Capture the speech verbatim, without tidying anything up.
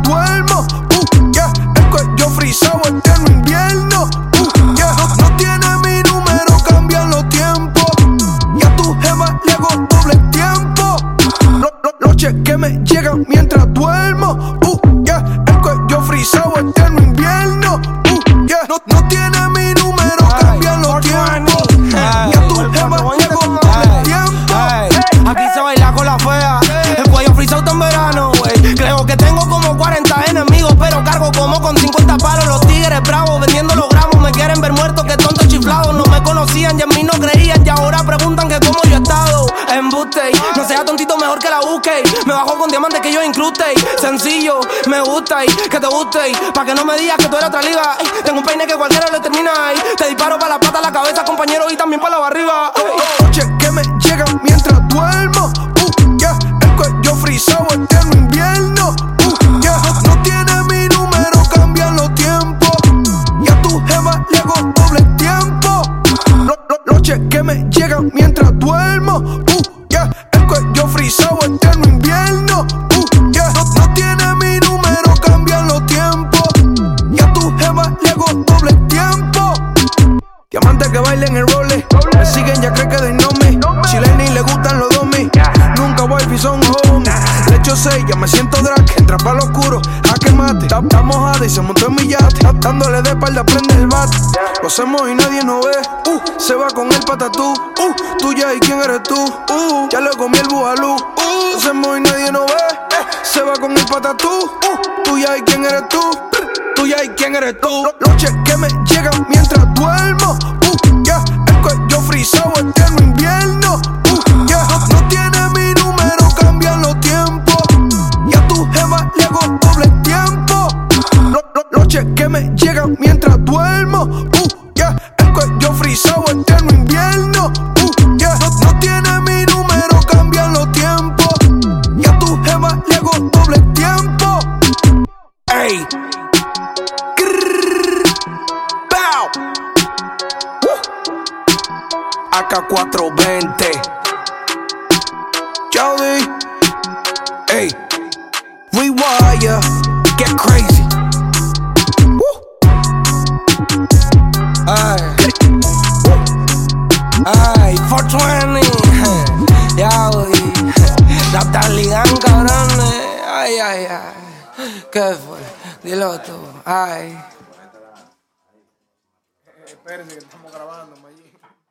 duermo. Uh, yeah, el cuello frisado, eterno invierno. Uh, yeah, no, no tiene mi número, cambian los tiempos. Y a tu jeva le hago doble tiempo. Lo, lo, los cheques me llegan mientras duermo. Uh, yeah, el cuello frisado, eterno invierno. Uh, yeah, no, no tiene mi número, cambian los tiempos. Y a tu jeva le hago doble tiempo. Aquí se baila con la fea, el cuello frisado en verano, wey. Creo que tengo como cuarenta enemigos, pero cargo como con cincuenta palos. Los tigres bravos vendiendo los gramos, me quieren ver muerto, que tontos chiflados. No me conocían y en mí no creían, y ahora preguntan que cómo yo he estado. Embuste, no sea tontito, mejor que la busque. Me bajo con diamantes que yo incruste. Sencillo, me gusta y que te guste, pa' que no me digas que tú eres otra liga. Tengo un peine que cualquiera le termina. Te disparo pa' la pata, la cabeza, compañero, y también pa' la barriga. Noches que me llegan mientras duermo. Uh, yeah, el cuello frisado, eterno invierno. Uh, yeah, no, no tiene mi número, cambian los tiempos. Y a tu jeva le hago doble tiempo. Lo, lo, noches que me llegan mientras duermo. Uh, yeah, el cuello frisado, eterno invierno. Uh, yeah, no, no tiene mi número, cambian los tiempos. Y a tu jeva le hago doble tiempo. Diamantes que bailen el role, me siguen ya creen que de nombre. Chileni le gustan los domis, nunca wifi son homies. Le echo seis, ya me siento drag, entra pa' lo oscuro, a que mate. Está mojada y se montó en mi yate, dándole de espalda, prende el bate. Lo hacemos y nadie nos ve, uh, se va con el patatú. Uh, tú ya y quién eres tú, uh, ya le comí el bujalú. Uh, lo hacemos y nadie nos ve, eh, se va con el patatú. Uh, tú ya y quién eres tú, tú ya y quién eres tú. Noches que me llegan mientras duermo. Uh, yeah, el cuello frisado, eterno invierno. Uh, yeah, no, no tiene mi número, cambian los tiempos. Y a tu jeva le hago doble tiempo. Lo, lo, noches que me llegan mientras duermo. Uh, yeah, el cuello frisado, eterno invierno. Uh, yeah, no, no tiene mi número, cambian los tiempos. Y a tu jeva le hago doble tiempo. Ey. A K cuatrocientos veinte Jody, ey, Rewire, get crazy. Woo. Ay, Ay, cuatrocientos veinte, ya voy. La están ligando, cabrones. Ay, ay, ay. ¿Qué fue? Dilo tú. Ay. Espérense que estamos grabando, Mayín.